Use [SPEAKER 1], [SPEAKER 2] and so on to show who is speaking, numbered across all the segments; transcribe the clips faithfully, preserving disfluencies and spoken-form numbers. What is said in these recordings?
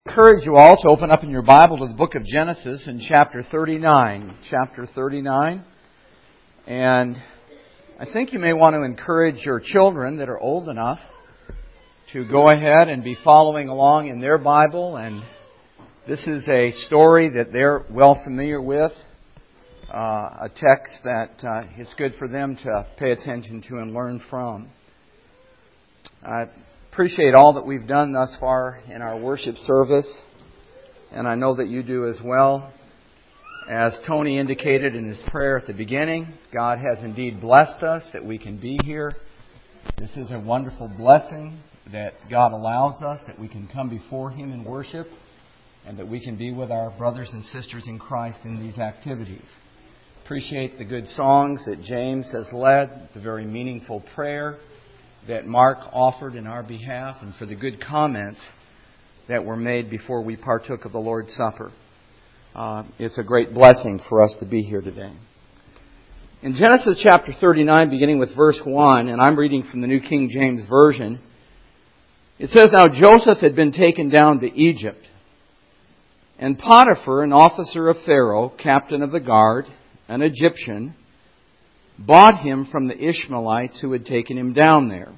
[SPEAKER 1] Encourage you all to open up in your Bible to the book of Genesis in chapter thirty-nine. Chapter thirty-nine. And I think you may want to encourage your children that are old enough to go ahead and be following along in their Bible. And this is a story that they're well familiar with, uh, a text that uh, it's good for them to pay attention to and learn from. I appreciate all that we've done thus far in our worship service, and I know that you do as well. As Tony indicated in his prayer at the beginning, God has indeed blessed us that we can be here. This is a wonderful blessing that God allows us, that we can come before Him in worship, and that we can be with our brothers and sisters in Christ in these activities. Appreciate the good songs that James has led, the very meaningful prayer that Mark offered in our behalf, and for the good comments that were made before we partook of the Lord's Supper. Uh, it's a great blessing for us to be here today. In Genesis chapter thirty-nine, beginning with verse one, and I'm reading from the New King James Version, it says, "Now Joseph had been taken down to Egypt, and Potiphar, an officer of Pharaoh, captain of the guard, an Egyptian, bought him from the Ishmaelites who had taken him down there.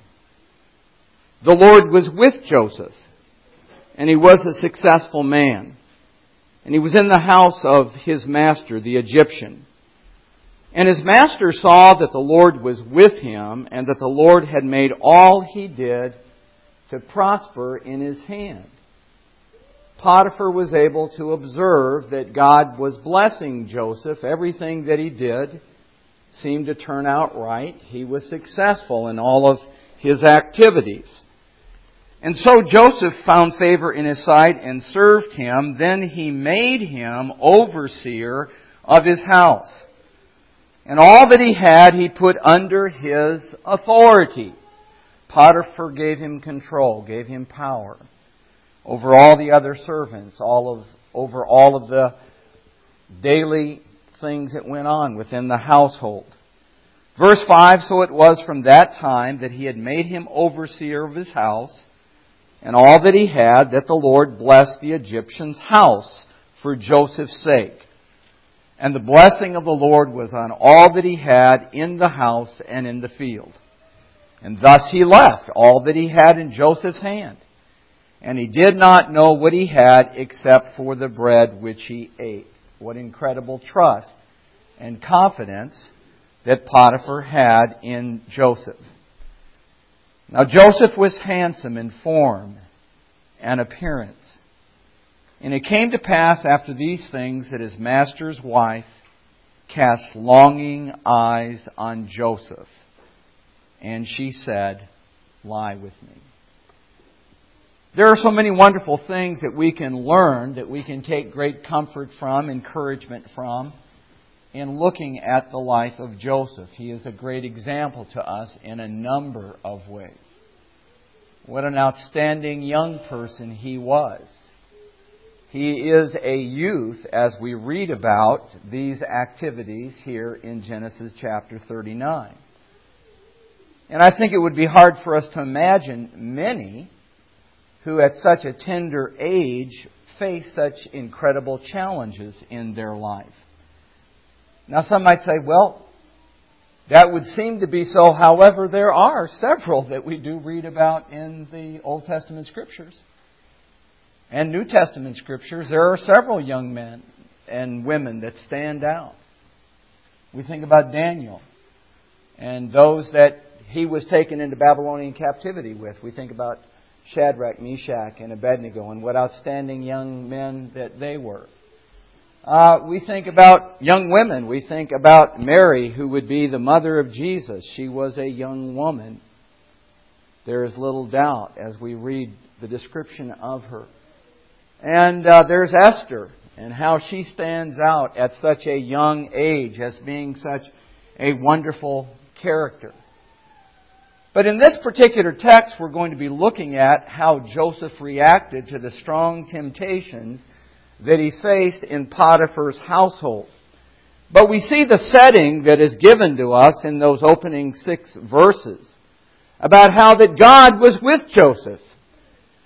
[SPEAKER 1] The Lord was with Joseph, and he was a successful man. And he was in the house of his master, the Egyptian. And his master saw that the Lord was with him, and that the Lord had made all he did to prosper in his hand." Potiphar was able to observe that God was blessing Joseph. Everything that he did seemed to turn out right. He was successful in all of his activities. And so Joseph found favor in his sight and served him. Then he made him overseer of his house. And all that he had he put under his authority. Potiphar gave him control, gave him power over all the other servants, all of over all of the daily things that went on within the household. Verse five, "So it was from that time that he had made him overseer of his house, and all that he had, that the Lord blessed the Egyptian's house for Joseph's sake. And the blessing of the Lord was on all that he had in the house and in the field. And thus he left all that he had in Joseph's hand. And he did not know what he had except for the bread which he ate." What incredible trust and confidence that Potiphar had in Joseph. Now Joseph was handsome in form and appearance. And it came to pass after these things that his master's wife cast longing eyes on Joseph. And she said, "Lie with me." There are so many wonderful things that we can learn, that we can take great comfort from, encouragement from, in looking at the life of Joseph. He is a great example to us in a number of ways. What an outstanding young person he was. He is a youth as we read about these activities here in Genesis chapter thirty-nine. And I think it would be hard for us to imagine many who at such a tender age face such incredible challenges in their life. Now some might say, well, that would seem to be so. However, there are several that we do read about in the Old Testament Scriptures. And New Testament Scriptures, there are several young men and women that stand out. We think about Daniel and those that he was taken into Babylonian captivity with. We think about Shadrach, Meshach, and Abednego, and what outstanding young men that they were. Uh, we think about young women. We think about Mary, who would be the mother of Jesus. She was a young woman. There is little doubt as we read the description of her. And uh, there's Esther, and how she stands out at such a young age as being such a wonderful character. But in this particular text, we're going to be looking at how Joseph reacted to the strong temptations that he faced in Potiphar's household. But we see the setting that is given to us in those opening six verses about how that God was with Joseph.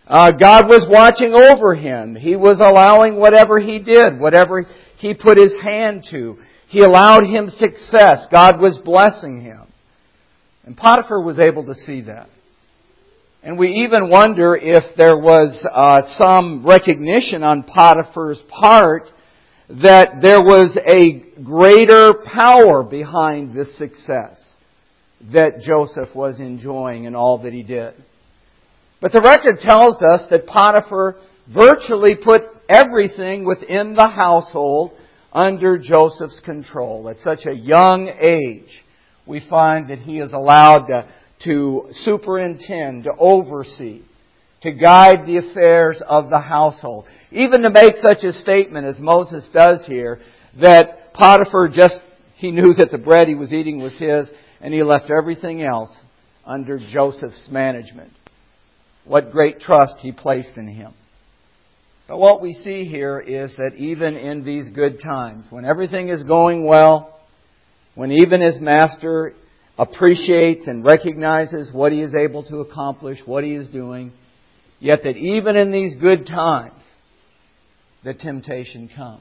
[SPEAKER 1] Uh, God was watching over him. He was allowing whatever he did, whatever he put his hand to. He allowed him success. God was blessing him. And Potiphar was able to see that. And we even wonder if there was uh, some recognition on Potiphar's part that there was a greater power behind this success that Joseph was enjoying in all that he did. But the record tells us that Potiphar virtually put everything within the household under Joseph's control. At such a young age, we find that he is allowed to, to superintend, to oversee, to guide the affairs of the household. Even to make such a statement as Moses does here, that Potiphar just, he knew that the bread he was eating was his, and he left everything else under Joseph's management. What great trust he placed in him. But what we see here is that even in these good times, when everything is going well, when even his master appreciates and recognizes what he is able to accomplish, what he is doing, yet that even in these good times, the temptation comes.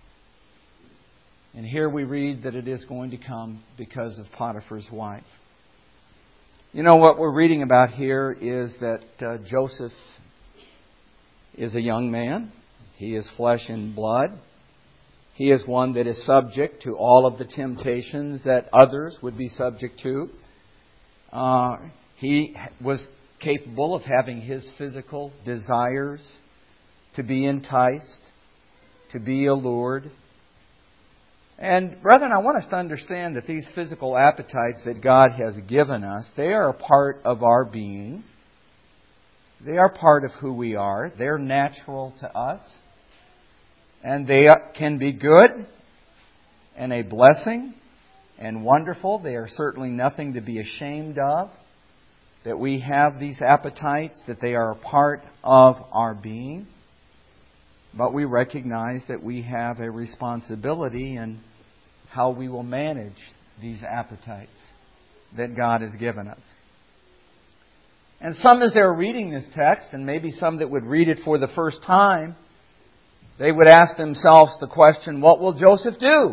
[SPEAKER 1] And here we read that it is going to come because of Potiphar's wife. You know, what we're reading about here is that uh, Joseph is a young man. He is flesh and blood. He is one that is subject to all of the temptations that others would be subject to. Uh, he was capable of having his physical desires to be enticed, to be allured. And brethren, I want us to understand that these physical appetites that God has given us, they are a part of our being. They are part of who we are. They're natural to us. And they can be good and a blessing and wonderful. They are certainly nothing to be ashamed of, that we have these appetites, that they are a part of our being. But we recognize that we have a responsibility in how we will manage these appetites that God has given us. And some, as they're reading this text, and maybe some that would read it for the first time, they would ask themselves the question, what will Joseph do?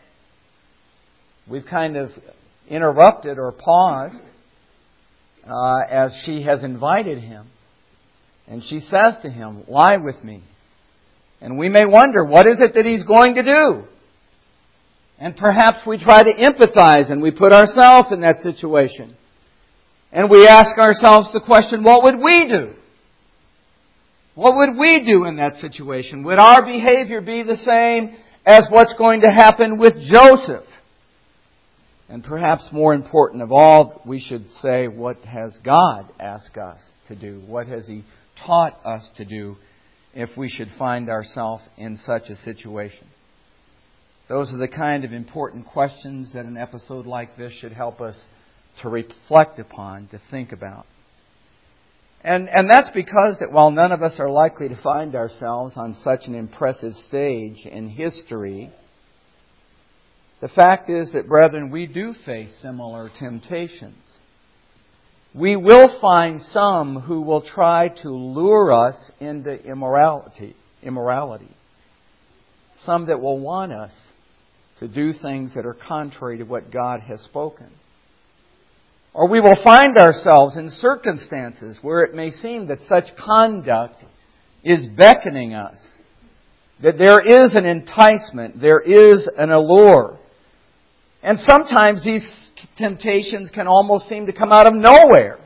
[SPEAKER 1] We've kind of interrupted or paused uh, as she has invited him. And she says to him, lie with me. And we may wonder, what is it that he's going to do? And perhaps we try to empathize and we put ourselves in that situation. And we ask ourselves the question, what would we do? What would we do in that situation? Would our behavior be the same as what's going to happen with Joseph? And perhaps more important of all, we should say, what has God asked us to do? What has He taught us to do if we should find ourselves in such a situation? Those are the kind of important questions that an episode like this should help us to reflect upon, to think about. And, and that's because that while none of us are likely to find ourselves on such an impressive stage in history, the fact is that, brethren, we do face similar temptations. We will find some who will try to lure us into immorality, immorality. Some that will want us to do things that are contrary to what God has spoken. Or we will find ourselves in circumstances where it may seem that such conduct is beckoning us. That there is an enticement, there is an allure. And sometimes these temptations can almost seem to come out of nowhere.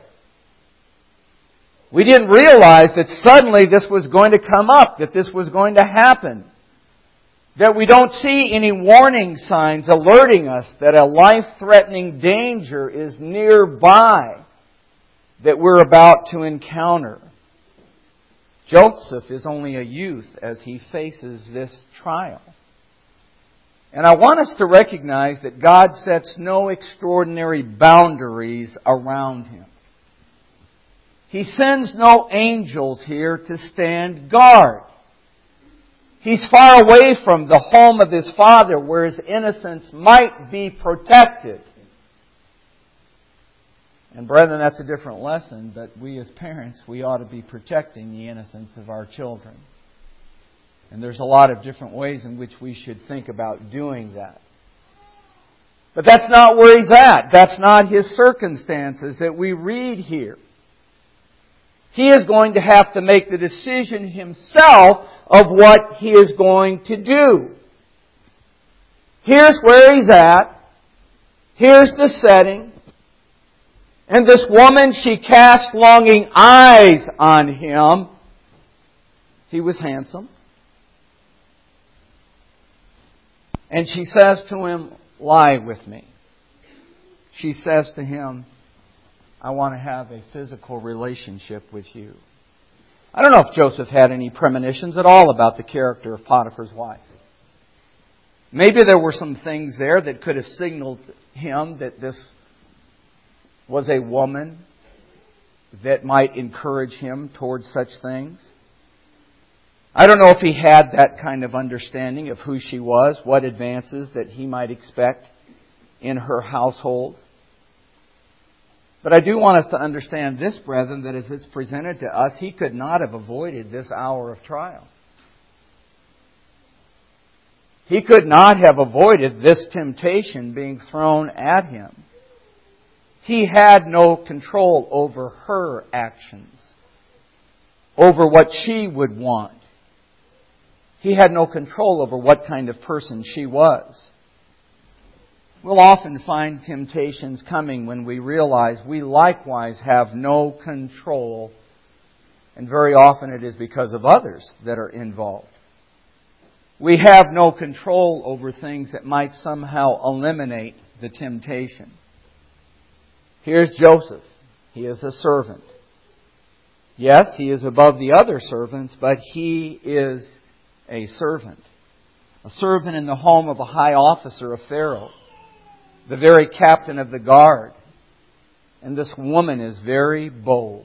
[SPEAKER 1] We didn't realize that suddenly this was going to come up, that this was going to happen. That we don't see any warning signs alerting us that a life-threatening danger is nearby that we're about to encounter. Joseph is only a youth as he faces this trial. And I want us to recognize that God sets no extraordinary boundaries around him. He sends no angels here to stand guard. He's far away from the home of his father where his innocence might be protected. And brethren, that's a different lesson, but we as parents, we ought to be protecting the innocence of our children. And there's a lot of different ways in which we should think about doing that. But that's not where he's at. That's not his circumstances that we read here. He is going to have to make the decision himself of what he is going to do. Here's where he's at. Here's the setting. And this woman, she cast longing eyes on him. He was handsome. And she says to him, lie with me. She says to him, I want to have a physical relationship with you. I don't know if Joseph had any premonitions at all about the character of Potiphar's wife. Maybe there were some things there that could have signaled him that this was a woman that might encourage him towards such things. I don't know if he had that kind of understanding of who she was, what advances that he might expect in her household. But I do want us to understand this, brethren, that as it's presented to us, he could not have avoided this hour of trial. He could not have avoided this temptation being thrown at him. He had no control over her actions, over what she would want. He had no control over what kind of person she was. We'll often find temptations coming when we realize we likewise have no control, and very often it is because of others that are involved. We have no control over things that might somehow eliminate the temptation. Here's Joseph. He is a servant. Yes, he is above the other servants, but he is a servant. A servant in the home of a high officer of Pharaoh, the very captain of the guard. And this woman is very bold.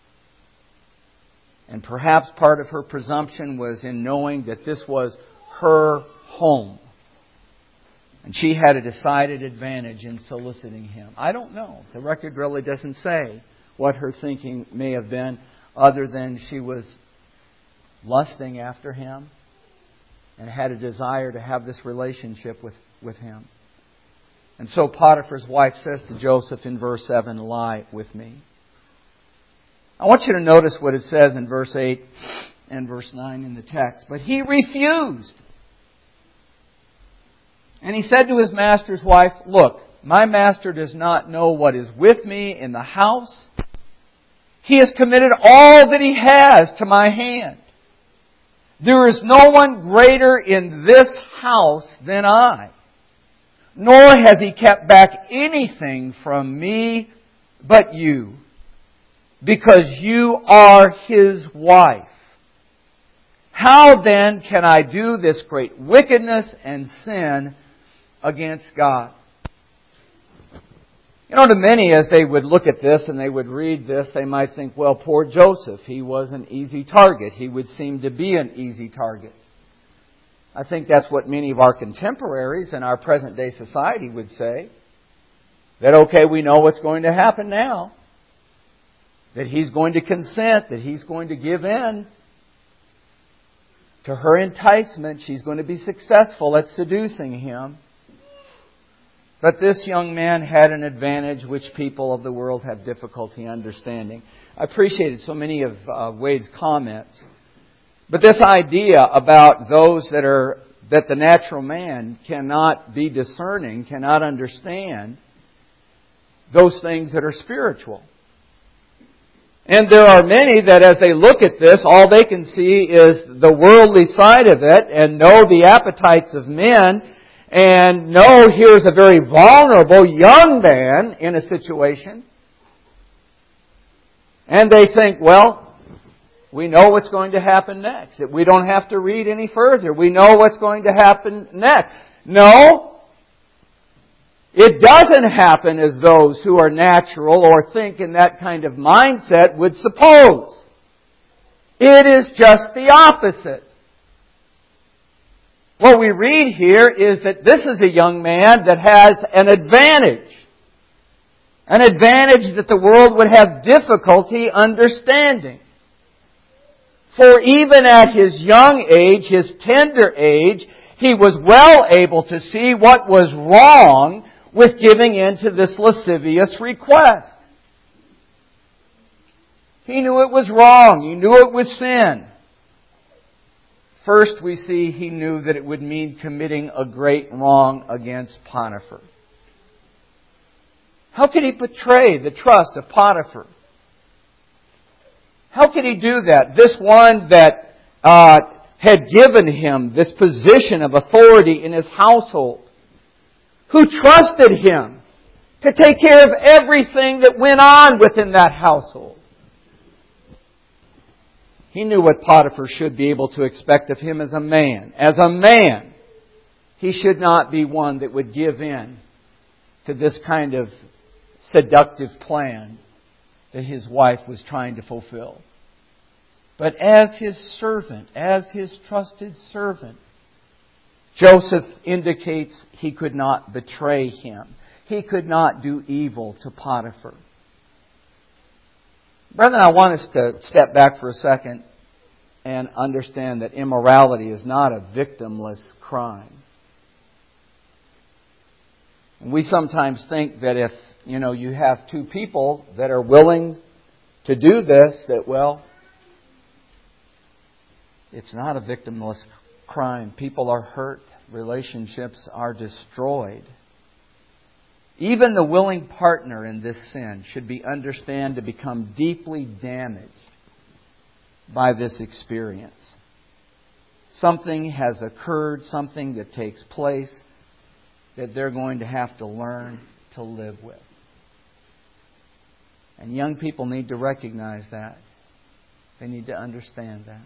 [SPEAKER 1] And perhaps part of her presumption was in knowing that this was her home. And she had a decided advantage in soliciting him. I don't know. The record really doesn't say what her thinking may have been, other than she was lusting after him and had a desire to have this relationship with, with him. And so Potiphar's wife says to Joseph in verse seven, lie with me. I want you to notice what it says in verse eight and verse nine in the text. But he refused. And he said to his master's wife, look, my master does not know what is with me in the house. He has committed all that he has to my hand. There is no one greater in this house than I. Nor has he kept back anything from me but you, because you are his wife. How then can I do this great wickedness and sin against God? You know, to many, as they would look at this and they would read this, they might think, well, poor Joseph, he was an easy target. He would seem to be an easy target. I think that's what many of our contemporaries in our present day society would say. That, okay, we know what's going to happen now. That he's going to consent, that he's going to give in to her enticement. She's going to be successful at seducing him. But this young man had an advantage which people of the world have difficulty understanding. I appreciated so many of uh, Wade's comments. But this idea about those that are, that the natural man cannot be discerning, cannot understand those things that are spiritual. And there are many that as they look at this, all they can see is the worldly side of it and know the appetites of men and know here's a very vulnerable young man in a situation. And they think, well, we know what's going to happen next. That we don't have to read any further. We know what's going to happen next. No. It doesn't happen as those who are natural or think in that kind of mindset would suppose. It is just the opposite. What we read here is that this is a young man that has an advantage. An advantage that the world would have difficulty understanding. For even at his young age, his tender age, he was well able to see what was wrong with giving in to this lascivious request. He knew it was wrong. He knew it was sin. First, we see he knew that it would mean committing a great wrong against Potiphar. How could he betray the trust of Potiphar? How could he do that? This one that uh, had given him this position of authority in his household, who trusted him to take care of everything that went on within that household. He knew what Potiphar should be able to expect of him as a man. As a man, he should not be one that would give in to this kind of seductive plan that his wife was trying to fulfill. But as his servant, as his trusted servant, Joseph indicates he could not betray him. He could not do evil to Potiphar. Brethren, I want us to step back for a second and understand that immorality is not a victimless crime. We sometimes think that if, you know, you have two people that are willing to do this, that, well, it's not a victimless crime. People are hurt. Relationships are destroyed. Even the willing partner in this sin should be understood to become deeply damaged by this experience. Something has occurred, something that takes place that they're going to have to learn to live with. And young people need to recognize that. They need to understand that.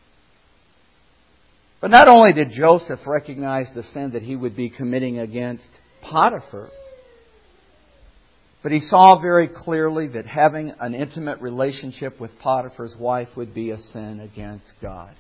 [SPEAKER 1] But not only did Joseph recognize the sin that he would be committing against Potiphar, but he saw very clearly that having an intimate relationship with Potiphar's wife would be a sin against God.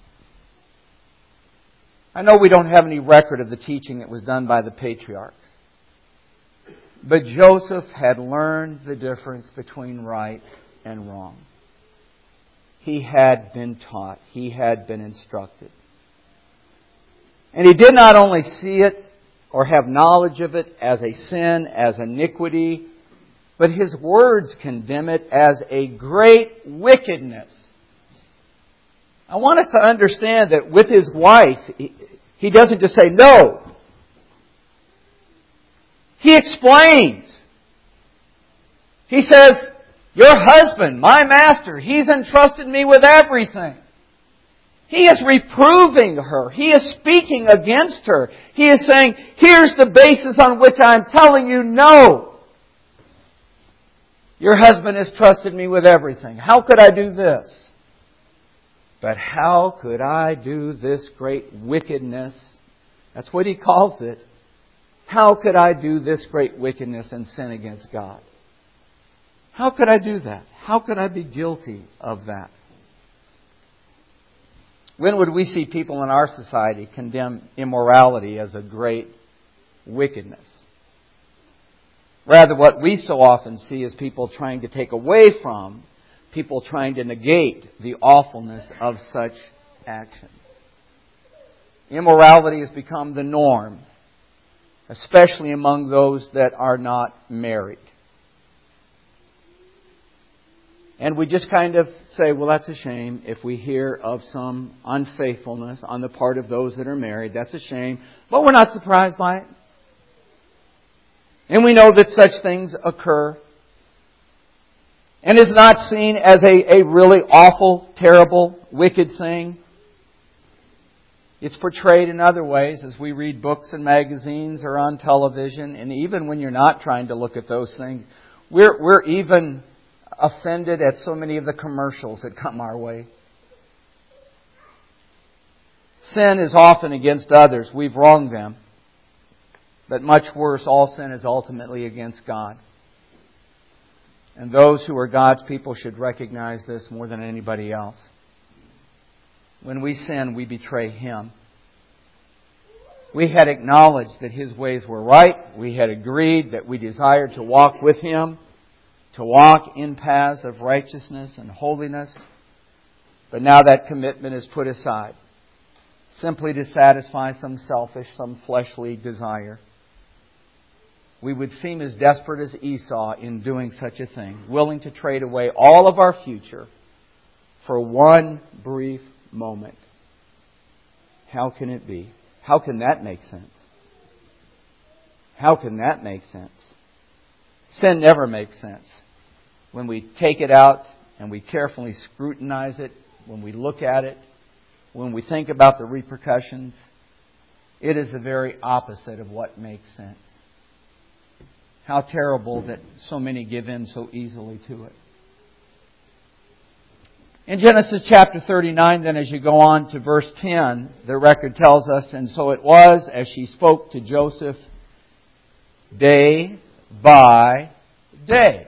[SPEAKER 1] I know we don't have any record of the teaching that was done by the patriarchs. But Joseph had learned the difference between right and wrong. He had been taught. He had been instructed. And he did not only see it or have knowledge of it as a sin, as iniquity, but his words condemn it as a great wickedness. I want us to understand that with his wife, he doesn't just say no. He explains. He says, your husband, my master, he's entrusted me with everything. He is reproving her. He is speaking against her. He is saying, here's the basis on which I'm telling you no. Your husband has trusted me with everything. How could I do this? But how could I do this great wickedness? That's what he calls it. How could I do this great wickedness and sin against God? How could I do that? How could I be guilty of that? When would we see people in our society condemn immorality as a great wickedness? Rather, what we so often see is people trying to take away from, people trying to negate the awfulness of such actions. Immorality has become the norm, especially among those that are not married. And we just kind of say, well, that's a shame. If we hear of some unfaithfulness on the part of those that are married, that's a shame. But we're not surprised by it. And we know that such things occur. And it's not seen as a, a really awful, terrible, wicked thing. It's portrayed in other ways as we read books and magazines or on television. And even when you're not trying to look at those things, we're, we're even offended at so many of the commercials that come our way. Sin is often against others. We've wronged them. But much worse, all sin is ultimately against God. And those who are God's people should recognize this more than anybody else. When we sin, we betray Him. We had acknowledged that His ways were right. We had agreed that we desired to walk with Him. to walk in paths of righteousness and holiness. But now that commitment is put aside, simply to satisfy some selfish, some fleshly desire. We would seem as desperate as Esau in doing such a thing, willing to trade away all of our future for one brief moment. How can it be? How can that make sense? How can that make sense? Sin never makes sense. When we take it out and we carefully scrutinize it, when we look at it, when we think about the repercussions, it is the very opposite of what makes sense. How terrible that so many give in so easily to it. In Genesis chapter thirty-nine, then as you go on to verse ten, the record tells us, and so it was as she spoke to Joseph day by day,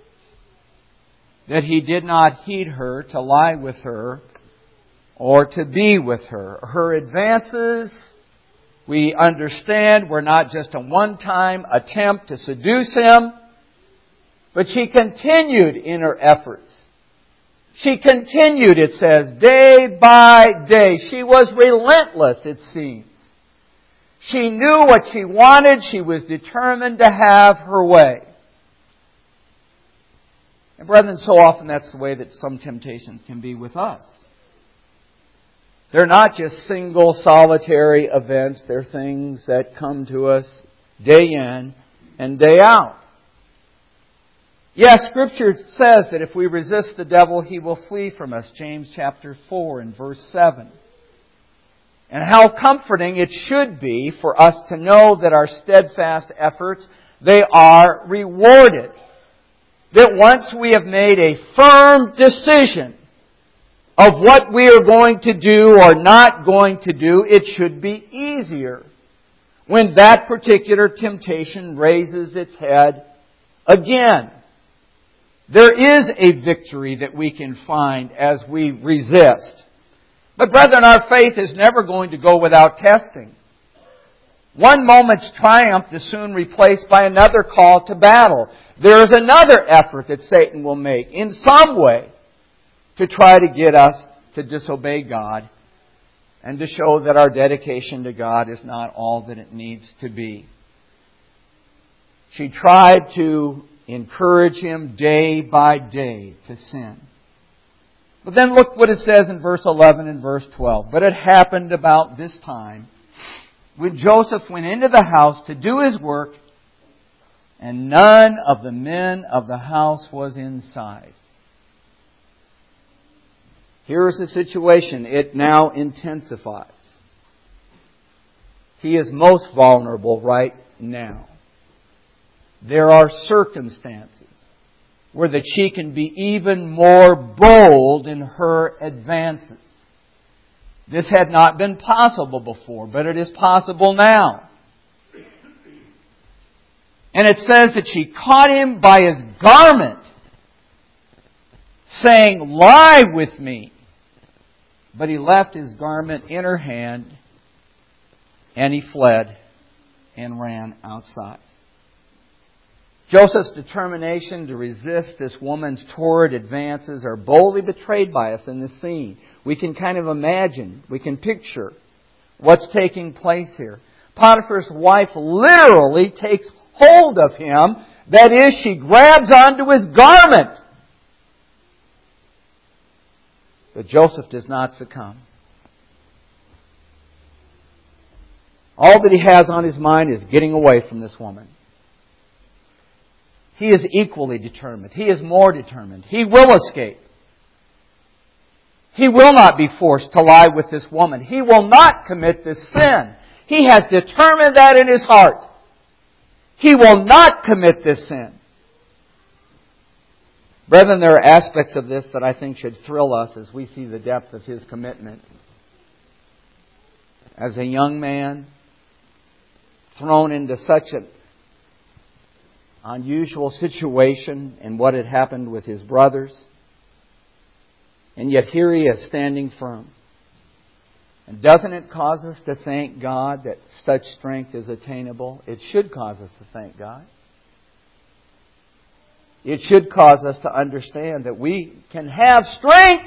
[SPEAKER 1] that he did not heed her to lie with her or to be with her. Her advances, we understand, were not just a one-time attempt to seduce him, but she continued in her efforts. She continued, it says, day by day. She was relentless, it seems. She knew what she wanted. She was determined to have her way. And brethren, so often that's the way that some temptations can be with us. They're not just single, solitary events. They're things that come to us day in and day out. Yes, Scripture says that if we resist the devil, he will flee from us. James chapter four and verse seven. And how comforting it should be for us to know that our steadfast efforts, they are rewarded. That once we have made a firm decision of what we are going to do or not going to do, it should be easier when that particular temptation raises its head again. There is a victory that we can find as we resist. But brethren, our faith is never going to go without testing. One moment's triumph is soon replaced by another call to battle. There is another effort that Satan will make in some way to try to get us to disobey God and to show that our dedication to God is not all that it needs to be. She tried to encourage him day by day to sin. But then look what it says in verse eleven and verse twelve. But it happened about this time when Joseph went into the house to do his work, and none of the men of the house was inside. Here is the situation. It now intensifies. He is most vulnerable right now. There are circumstances where that she can be even more bold in her advances. This had not been possible before, but it is possible now. And it says that she caught him by his garment, saying, "Lie with me." But he left his garment in her hand, and he fled and ran outside. Joseph's determination to resist this woman's torrid advances are boldly betrayed by us in this scene. We can kind of imagine, we can picture what's taking place here. Potiphar's wife literally takes hold of him. That is, she grabs onto his garment. But Joseph does not succumb. All that he has on his mind is getting away from this woman. He is equally determined. He is more determined. He will escape. He will not be forced to lie with this woman. He will not commit this sin. He has determined that in his heart. He will not commit this sin. Brethren, there are aspects of this that I think should thrill us as we see the depth of his commitment. As a young man, thrown into such an unusual situation in what had happened with his brothers. And yet here he is standing firm. And doesn't it cause us to thank God that such strength is attainable? It should cause us to thank God. it should cause us to understand that we can have strength.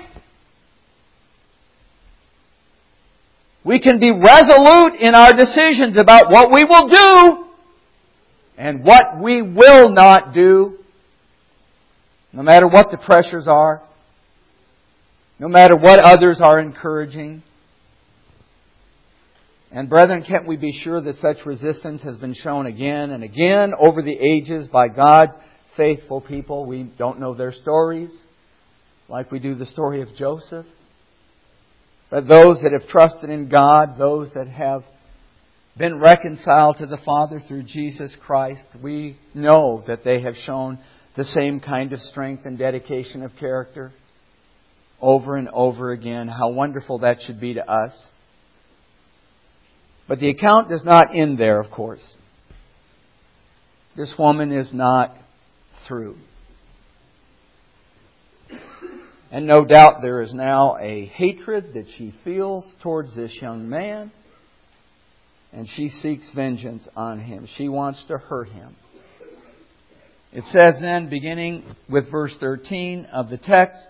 [SPEAKER 1] We can be resolute in our decisions about what we will do and what we will not do, no matter what the pressures are, no matter what others are encouraging. And brethren, can't we be sure that such resistance has been shown again and again over the ages by God's faithful people? We don't know their stories, like we do the story of Joseph. But those that have trusted in God, those that have been reconciled to the Father through Jesus Christ, we know that they have shown the same kind of strength and dedication of character over and over again. How wonderful that should be to us. But the account does not end there, of course. This woman is not through. And no doubt there is now a hatred that she feels towards this young man. And she seeks vengeance on him. She wants to hurt him. It says then, beginning with verse thirteen of the text,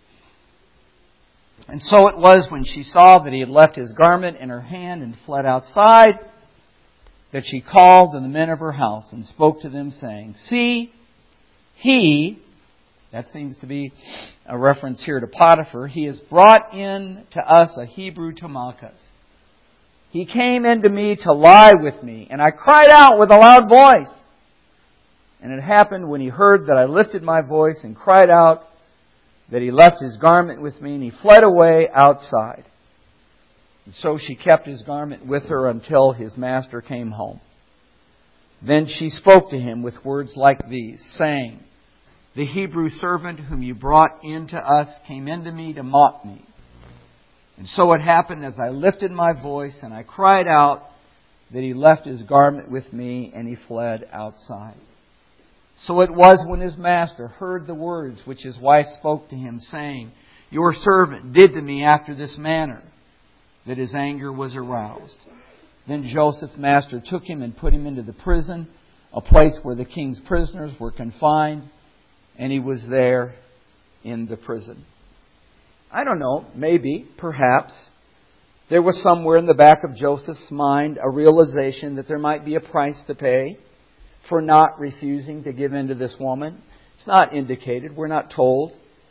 [SPEAKER 1] "And so it was when she saw that he had left his garment in her hand and fled outside, that she called to the men of her house and spoke to them, saying, 'See, he,'" that seems to be a reference here to Potiphar, "'he has brought in to us a Hebrew to mock us. He came into me to lie with me, and I cried out with a loud voice. And it happened when he heard that I lifted my voice and cried out, that he left his garment with me, and he fled away outside. And so she kept his garment with her until his master came home. Then she spoke to him with words like these, saying, "The Hebrew servant whom you brought in to us came into me to mock me. And so it happened as I lifted my voice and I cried out, that he left his garment with me, and he fled outside. So it was when his master heard the words which his wife spoke to him, saying, 'Your servant did to me after this manner,' that his anger was aroused. Then Joseph's master took him and put him into the prison, a place where the king's prisoners were confined, and he was there in the prison." I don't know, maybe, perhaps, there was somewhere in the back of Joseph's mind a realization that there might be a price to pay for not refusing to give in to this woman. It's not indicated. We're not told.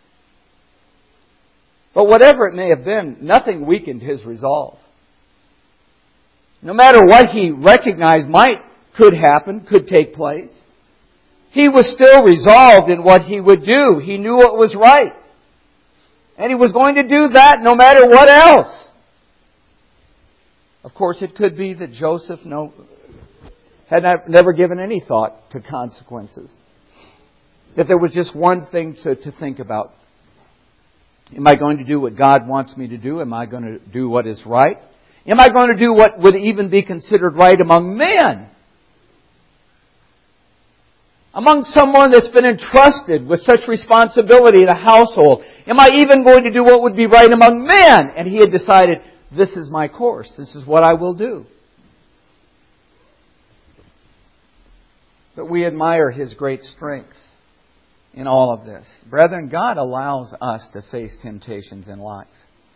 [SPEAKER 1] But whatever it may have been, nothing weakened his resolve. No matter what he recognized might, could happen, could take place, he was still resolved in what he would do. He knew what was right. And he was going to do that no matter what else. Of course, it could be that Joseph no, had never given any thought to consequences. That there was just one thing to, to think about. Am I going to do what God wants me to do? Am I going to do what is right? Am I going to do what would even be considered right among men? Among someone that's been entrusted with such responsibility in a household. Am I even going to do what would be right among men? And he had decided, this is my course. This is what I will do. But we admire his great strength in all of this. Brethren, God allows us to face temptations in life.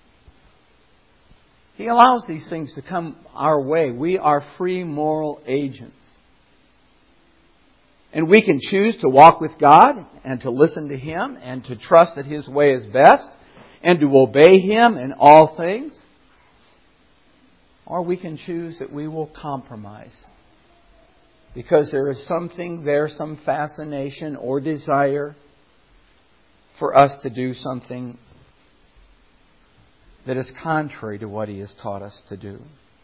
[SPEAKER 1] He allows these things to come our way. We are free moral agents. And we can choose to walk with God and to listen to Him and to trust that His way is best and to obey Him in all things. Or we can choose that we will compromise. Because there is something there, some fascination or desire for us to do something that is contrary to what He has taught us to do.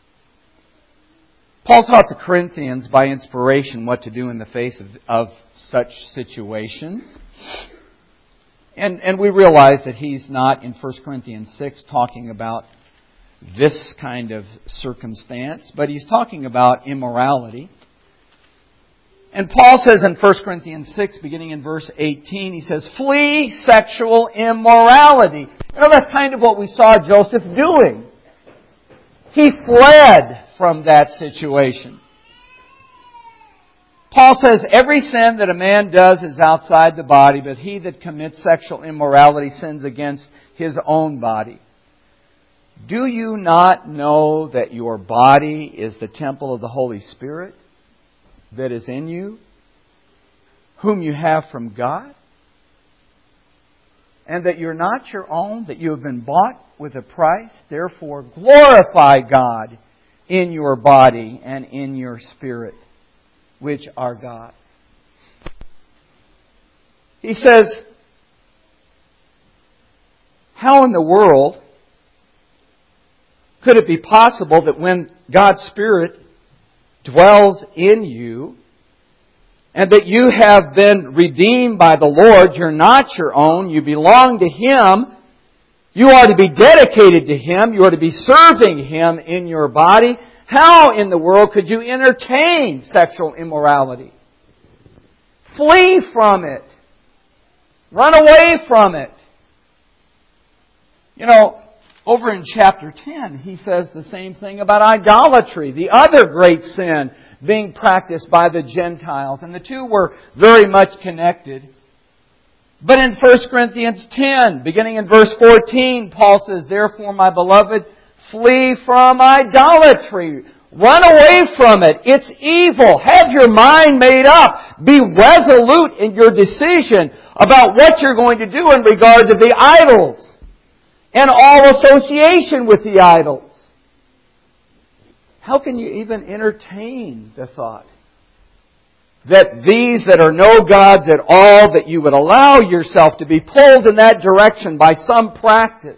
[SPEAKER 1] Paul taught the Corinthians by inspiration what to do in the face of, of such situations. And, and we realize that he's not in First Corinthians six talking about this kind of circumstance, but he's talking about immorality. And Paul says in First Corinthians six, beginning in verse eighteen, he says, "Flee sexual immorality." You know, that's kind of what we saw Joseph doing. He fled from that situation. Paul says, every sin that a man does is outside the body, but he that commits sexual immorality sins against his own body. Do you not know that your body is the temple of the Holy Spirit that is in you, whom you have from God? And that you're not your own, that you have been bought with a price? Therefore, glorify God in your body and in your spirit, which are God's. He says, how in the world could it be possible that when God's Spirit dwells in you, and that you have been redeemed by the Lord, you're not your own, you belong to Him, you are to be dedicated to Him, you are to be serving Him in your body, how in the world could you entertain sexual immorality? Flee from it. Run away from it. You know, over in chapter ten, he says the same thing about idolatry, the other great sin being practiced by the Gentiles. And the two were very much connected. But in First Corinthians ten, beginning in verse fourteen, Paul says, therefore, my beloved, flee from idolatry. Run away from it. It's evil. Have your mind made up. Be resolute in your decision about what you're going to do in regard to the idols and all association with the idols. How can you even entertain the thought that these that are no gods at all, that you would allow yourself to be pulled in that direction by some practice?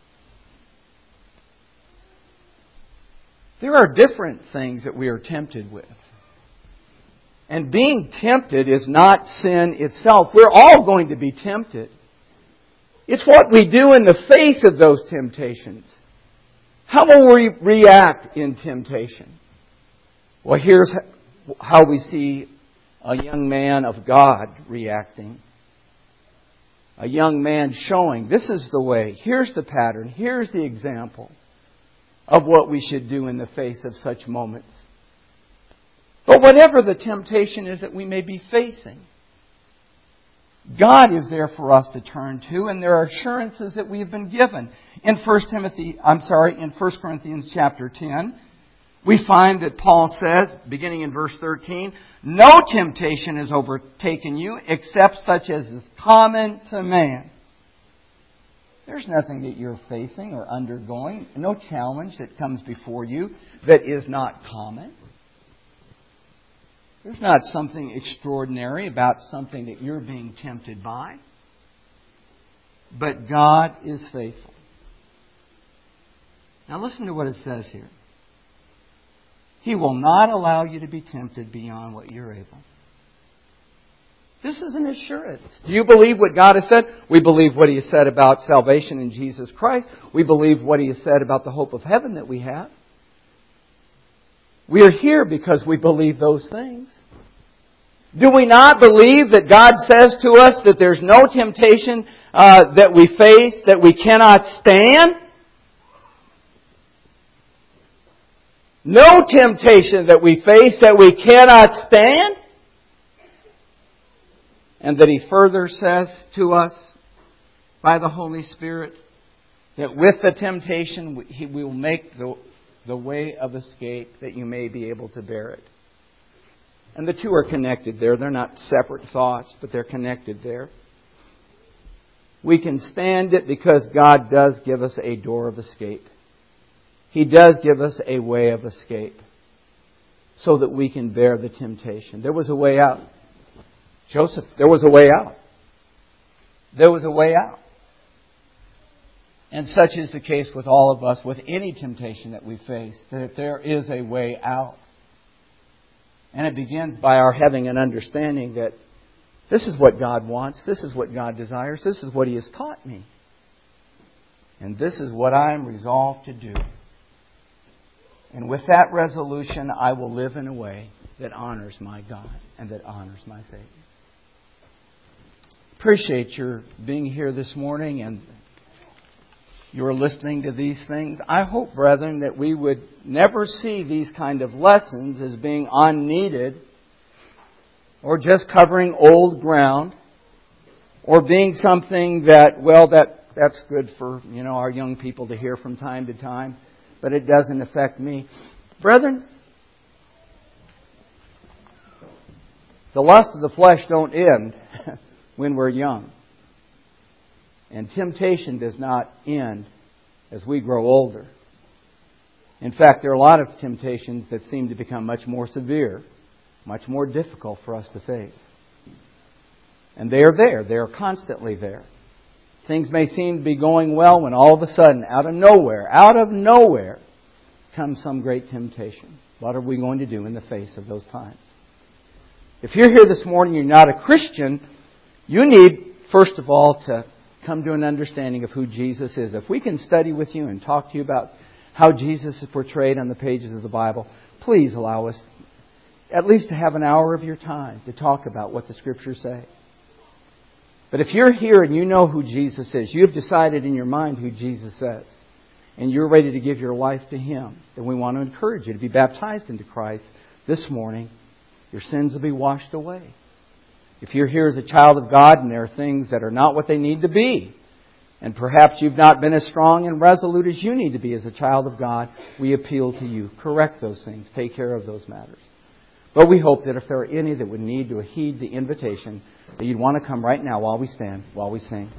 [SPEAKER 1] There are different things that we are tempted with. And being tempted is not sin itself. We're all going to be tempted. It's what we do in the face of those temptations. How will we react in temptation? Well, here's how we see a young man of God reacting. A young man showing, this is the way, here's the pattern, here's the example of what we should do in the face of such moments. But whatever the temptation is that we may be facing, God is there for us to turn to, and there are assurances that we have been given. In First Timothy, I'm sorry, in First Corinthians chapter ten, we find that Paul says, beginning in verse thirteen, no temptation has overtaken you except such as is common to man. There's nothing that you're facing or undergoing, no challenge that comes before you that is not common. There's not something extraordinary about something that you're being tempted by. But God is faithful. Now listen to what it says here. He will not allow you to be tempted beyond what you're able. This is an assurance. Do you believe what God has said? We believe what He has said about salvation in Jesus Christ. We believe what He has said about the hope of heaven that we have. We are here because we believe those things. Do we not believe that God says to us that there's no temptation uh, that we face that we cannot stand? No temptation that we face that we cannot stand? And that He further says to us by the Holy Spirit that with the temptation He will make the, the way of escape that you may be able to bear it. And the two are connected there. They're not separate thoughts, but they're connected there. We can stand it because God does give us a door of escape. He does give us a way of escape so that we can bear the temptation. There was a way out. Joseph, there was a way out. There was a way out. And such is the case with all of us, with any temptation that we face, that there is a way out. And it begins by our having an understanding that this is what God wants, this is what God desires, this is what He has taught me. And this is what I am resolved to do. And with that resolution, I will live in a way that honors my God and that honors my Savior. Appreciate your being here this morning and your listening to these things. I hope, brethren, that we would never see these kind of lessons as being unneeded or just covering old ground, or being something that, well, that that's good for, you know, our young people to hear from time to time, but it doesn't affect me. Brethren, the lusts of the flesh don't end when we're young. And temptation does not end as we grow older. In fact, there are a lot of temptations that seem to become much more severe, much more difficult for us to face. And they are there. They are constantly there. Things may seem to be going well when all of a sudden, out of nowhere, out of nowhere, comes some great temptation. What are we going to do in the face of those times? If you're here this morning, you're not a Christian, you need, first of all, to come to an understanding of who Jesus is. If we can study with you and talk to you about how Jesus is portrayed on the pages of the Bible, please allow us at least to have an hour of your time to talk about what the Scriptures say. But if you're here and you know who Jesus is, you have decided in your mind who Jesus is, and you're ready to give your life to Him, then we want to encourage you to be baptized into Christ this morning. Your sins will be washed away. If you're here as a child of God and there are things that are not what they need to be, and perhaps you've not been as strong and resolute as you need to be as a child of God, we appeal to you. Correct those things. Take care of those matters. But we hope that if there are any that would need to heed the invitation, that you'd want to come right now while we stand, while we sing.